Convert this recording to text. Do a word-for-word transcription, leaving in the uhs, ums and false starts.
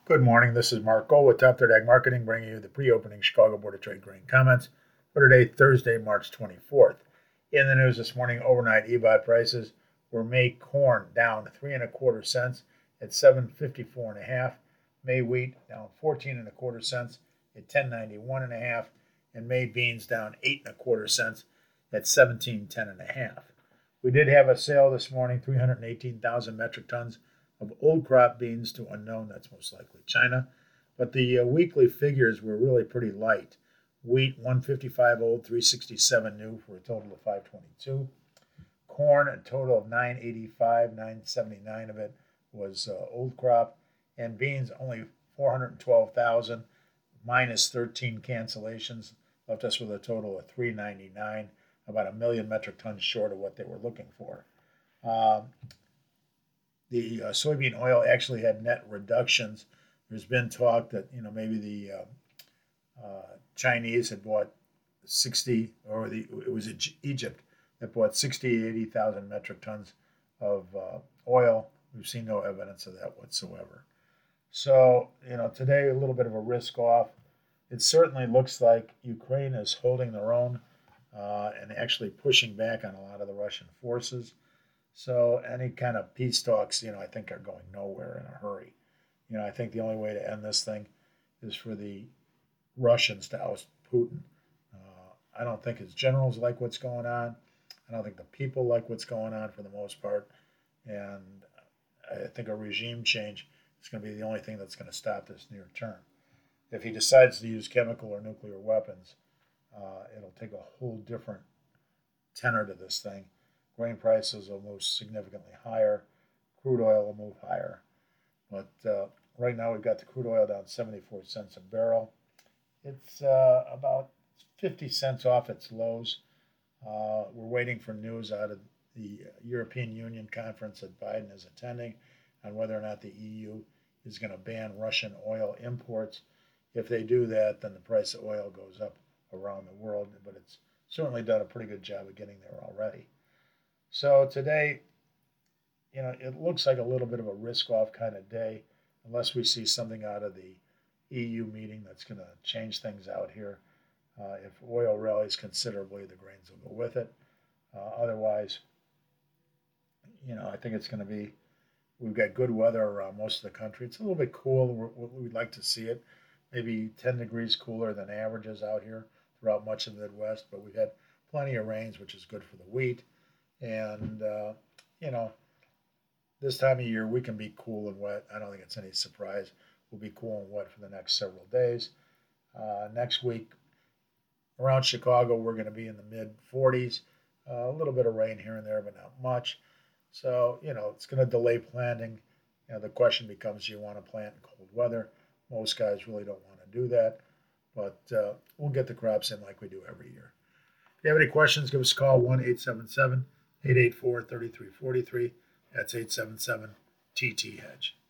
Good morning. This is Mark Gold with Top Third Ag Marketing, bringing you the pre-opening Chicago Board of Trade grain comments for today, Thursday, March twenty-fourth. In the news this morning, overnight E B O T prices were May corn down three and a quarter cents at seven fifty-four and a half. May wheat down fourteen and a quarter cents at ten ninety-one and a half, and May beans down eight and a quarter cents at seventeen ten and a half. We did have a sale this morning, three hundred eighteen thousand metric tons of old crop beans to unknown, that's most likely China. But the uh, weekly figures were really pretty light. Wheat, one fifty-five old, three sixty-seven new for a total of five twenty-two. Corn, a total of nine eighty-five, nine seventy-nine of it was uh, old crop. And beans, only four hundred twelve thousand, minus thirteen cancellations, left us with a total of three ninety-nine, about a million metric tons short of what they were looking for. Um, The uh, soybean oil actually had net reductions. There's been talk that you know maybe the uh, uh, Chinese had bought sixty, or the it was Egypt that bought sixty, eighty thousand metric tons of uh, oil. We've seen no evidence of that whatsoever. So you know today a little bit of a risk off. It certainly looks like Ukraine is holding their own uh, and actually pushing back on a lot of the Russian forces. So any kind of peace talks, you know, I think are going nowhere in a hurry. You know, I think the only way to end this thing is for the Russians to oust Putin. Uh, I don't think his generals like what's going on. I don't think the people like what's going on for the most part. And I think a regime change is going to be the only thing that's going to stop this near term. If he decides to use chemical or nuclear weapons, uh, it'll take a whole different tenor to this thing. Grain prices will move significantly higher. Crude oil will move higher. But uh, right now we've got the crude oil down seventy-four cents a barrel. It's uh, about fifty cents off its lows. Uh, we're waiting for news out of the European Union conference that Biden is attending on whether or not the E U is going to ban Russian oil imports. If they do that, then the price of oil goes up around the world, but it's certainly done a pretty good job of getting there already. So today, you know, it looks like a little bit of a risk-off kind of day, unless we see something out of the E U meeting that's going to change things out here. Uh, if oil rallies considerably, the grains will go with it. Uh, otherwise, you know, I think it's going to be, we've got good weather around most of the country. It's a little bit cool. We're, we'd like to see it. Maybe ten degrees cooler than averages out here throughout much of the Midwest, but we've had plenty of rains, which is good for the wheat. And, uh, you know, this time of year we can be cool and wet. I don't think it's any surprise. We'll be cool and wet for the next several days. Uh, next week, around Chicago, we're going to be in the mid forties. Uh, a little bit of rain here and there, but not much. So, you know, it's going to delay planting. You know, the question becomes, do you want to plant in cold weather? Most guys really don't want to do that. But uh, we'll get the crops in like we do every year. If you have any questions, give us a call, one eight seven seven, eight eight four, three three four three. That's eight seven seven T T Hedge.